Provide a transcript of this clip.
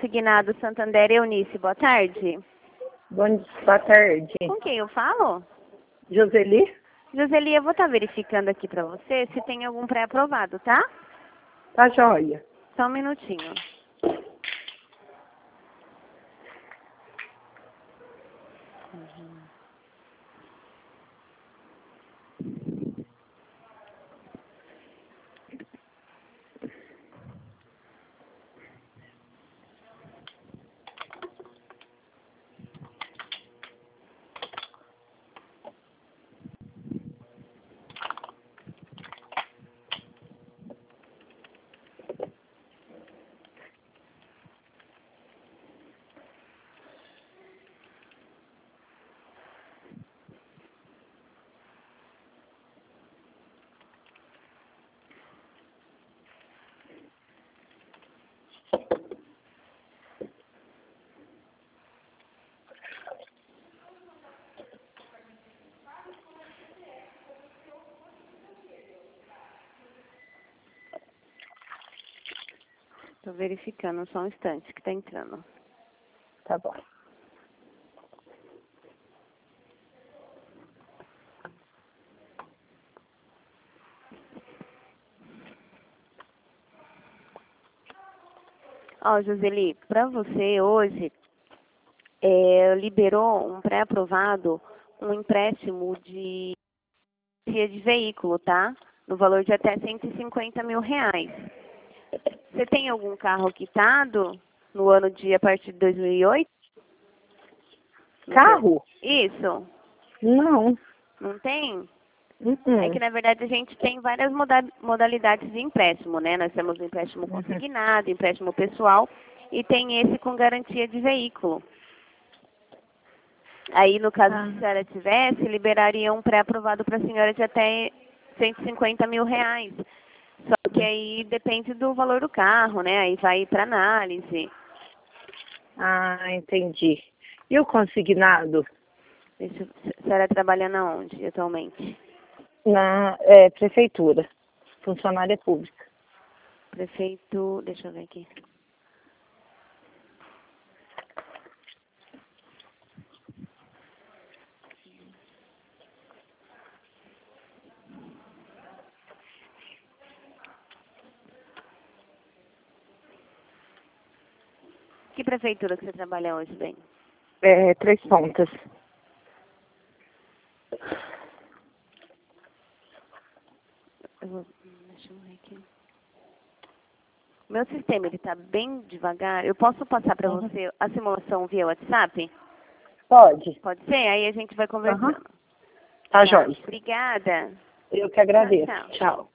consignado Santander Eunice, boa tarde. Boa tarde. Com quem eu falo? Joseli? Joseli, eu vou estar verificando aqui para você se tem algum pré-aprovado, tá? Tá joia. Só um minutinho. Tô verificando, só um instante que tá entrando. Tá bom. Ó, Joseli, para você hoje, liberou um pré-aprovado, um empréstimo de veículo, tá? No valor de até 150 mil reais. Você tem algum carro quitado no ano a partir de 2008? Carro? Isso. Não. Não tem? Uhum. É que, na verdade, a gente tem várias modalidades de empréstimo, né? Nós temos o empréstimo consignado, empréstimo pessoal e tem esse com garantia de veículo. Aí, no caso, se a senhora tivesse, liberaria um pré-aprovado para a senhora de até 150 mil reais. Só que aí depende do valor do carro, né? Aí vai para análise. Entendi. E o consignado? A senhora trabalha na onde atualmente? Na prefeitura. Funcionária pública. Prefeito, deixa eu ver aqui. Que prefeitura que você trabalha hoje, bem? Três Pontas. Deixa eu ver aqui. Meu sistema, ele tá bem devagar. Eu posso passar para você a simulação via WhatsApp? Pode. Pode ser? Aí a gente vai conversando. Tá joia. Obrigada. Eu que agradeço. Tchau, tchau. Tchau.